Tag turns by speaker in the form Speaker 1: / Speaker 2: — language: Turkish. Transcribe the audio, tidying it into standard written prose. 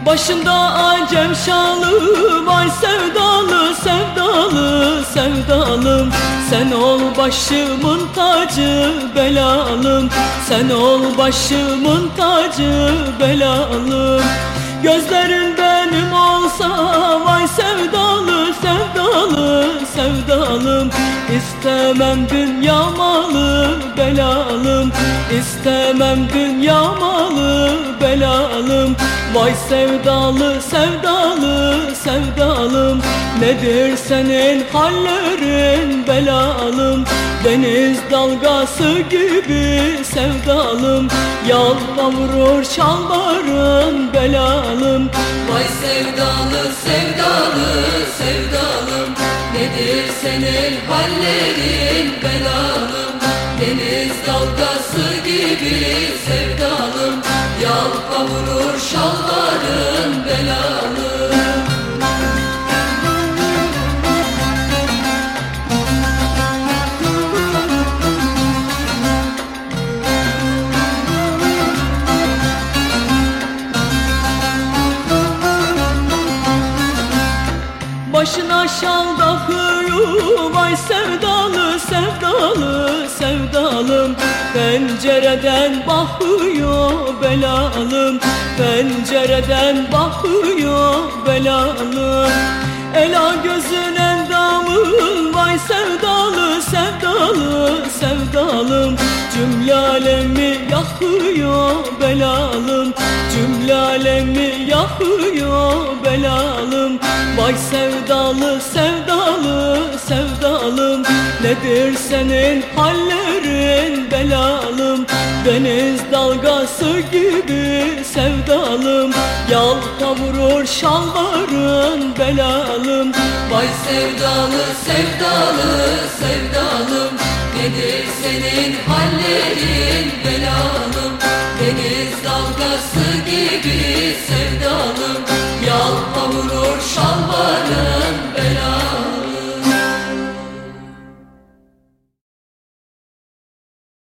Speaker 1: Başında acem şalı, vay sevdalı, sevdalı, sevdalım. Sen ol başımın tacı, belalım. Sen ol başımın tacı, belalım. Gözlerin benim olsa, vay sevdalı, sevdalı, sevdalım. İstemem dünya malı, belalım. İstemem dünya malı, belalım. Vay sevdalı, sevdalı, sevdalım. Nedir senin hallerin, belalım. Deniz dalgası gibi sevdalım. Yalpa vurur şalvarın, belalım.
Speaker 2: Vay sevdalı, sevdalı, sevdalım. Nedir senin hallerin, belalım. Deniz dalgası gibi sevdalım. Yalpa vurur şalvarın, belalım.
Speaker 1: Başına şal takıyor, vay sevdalı, sevdalı, sevdalım. Pencereden bakıyor, belalım. Pencereden bakıyor, belalım. Ela gözün endamın, vay sevdalı, sevdalı, sevdalım. Cümle alemi yakıyor, belalım. Cümle alemi yakıyor, belalım. Vay sevdalı, sevdalı, sevdalım. Nedir senin hallerin, belalım. Deniz dalgası gibi sevdalım. Yalpa vurur şalvarın, belalım.
Speaker 2: Vay sevdalı, sevdalı, sevdalım. Nedir senin hallerin, belalım. Deniz dalgası gibi sevdalım. Yalpa vurur şalvarın,